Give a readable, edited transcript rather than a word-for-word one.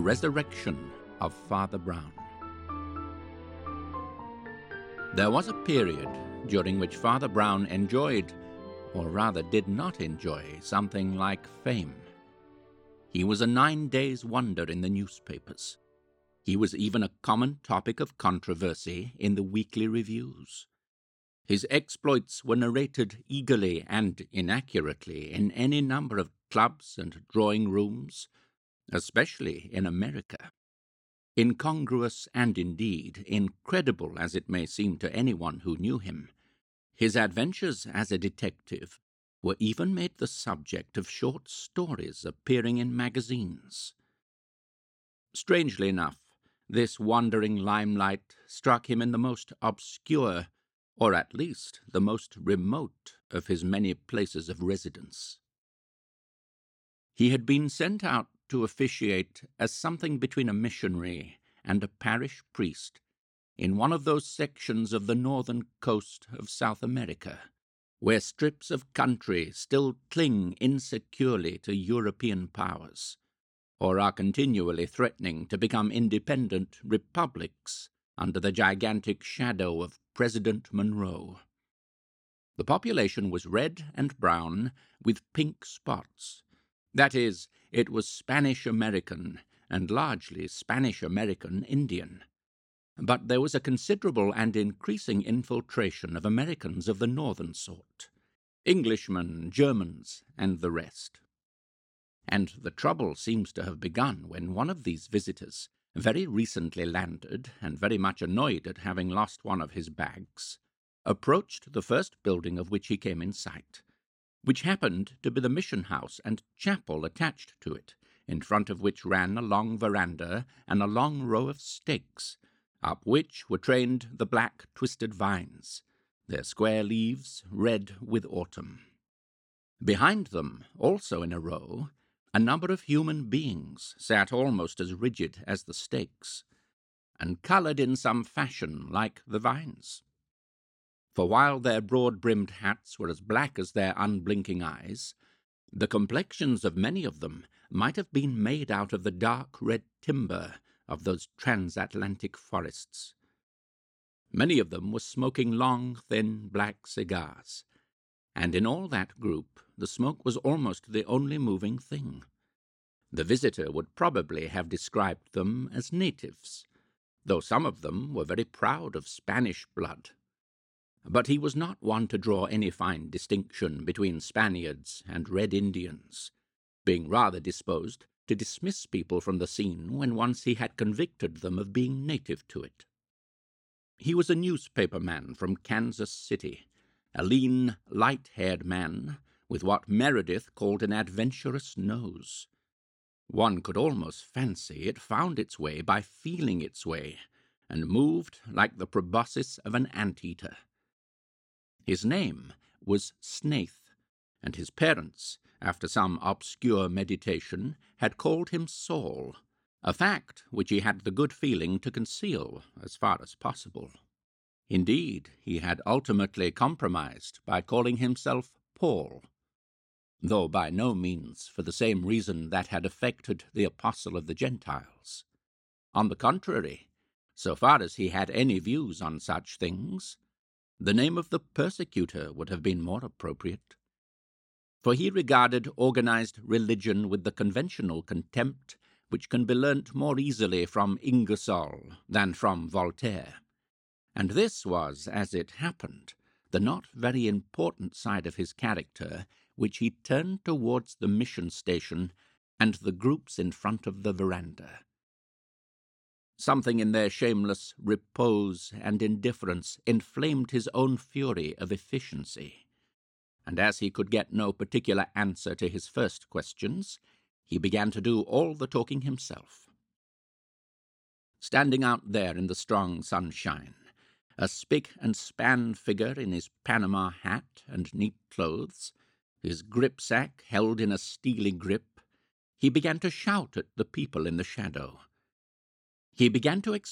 The resurrection of Father Brown. There was a period during which Father Brown enjoyed, or rather did not enjoy, something like fame. He was a 9 days' wonder in the newspapers. He was even a common topic of controversy in the weekly reviews. His exploits were narrated eagerly and inaccurately in any number of clubs and drawing rooms, especially in America. Incongruous and indeed incredible as it may seem to anyone who knew him, his adventures as a detective were even made the subject of short stories appearing in magazines. Strangely enough, this wandering limelight struck him in the most obscure, or at least the most remote, of his many places of residence. He had been sent out to officiate as something between a missionary and a parish priest in one of those sections of the northern coast of South America, where strips of country still cling insecurely to European powers, or are continually threatening to become independent republics under the gigantic shadow of President Monroe. The population was red and brown with pink spots. That is, it was Spanish-American and largely Spanish-American Indian. But there was a considerable and increasing infiltration of Americans of the northern sort, Englishmen, Germans, and the rest. And the trouble seems to have begun when one of these visitors, very recently landed and very much annoyed at having lost one of his bags, approached the first building of which he came in sight, which happened to be the mission house and chapel attached to it, in front of which ran a long veranda and a long row of stakes, up which were trained the black twisted vines, their square leaves red with autumn. Behind them, also in a row, a number of human beings sat almost as rigid as the stakes, and coloured in some fashion like the vines. For while their broad-brimmed hats were as black as their unblinking eyes, the complexions of many of them might have been made out of the dark red timber of those transatlantic forests. Many of them were smoking long, thin, black cigars, and in all that group the smoke was almost the only moving thing. The visitor would probably have described them as natives, though some of them were very proud of Spanish blood. But he was not one to draw any fine distinction between Spaniards and Red Indians, being rather disposed to dismiss people from the scene when once he had convicted them of being native to it. He was a newspaper man from Kansas City, a lean, light-haired man with what Meredith called an adventurous nose. One could almost fancy it found its way by feeling its way, and moved like the proboscis of an anteater. His name was Snaith, and his parents, after some obscure meditation, had called him Saul, a fact which he had the good feeling to conceal as far as possible. Indeed, he had ultimately compromised by calling himself Paul, though by no means for the same reason that had affected the Apostle of the Gentiles. On the contrary, so far as he had any views on such things, the name of the persecutor would have been more appropriate, for he regarded organized religion with the conventional contempt which can be learnt more easily from Ingersoll than from Voltaire. And this was, as it happened, the not very important side of his character which he turned towards the mission station and the groups in front of the veranda. Something in their shameless repose and indifference inflamed his own fury of efficiency, and as he could get no particular answer to his first questions, he began to do all the talking himself. Standing out there in the strong sunshine, a spick-and-span figure in his Panama hat and neat clothes, his gripsack held in a steely grip, he began to shout at the people in the shadow. He began to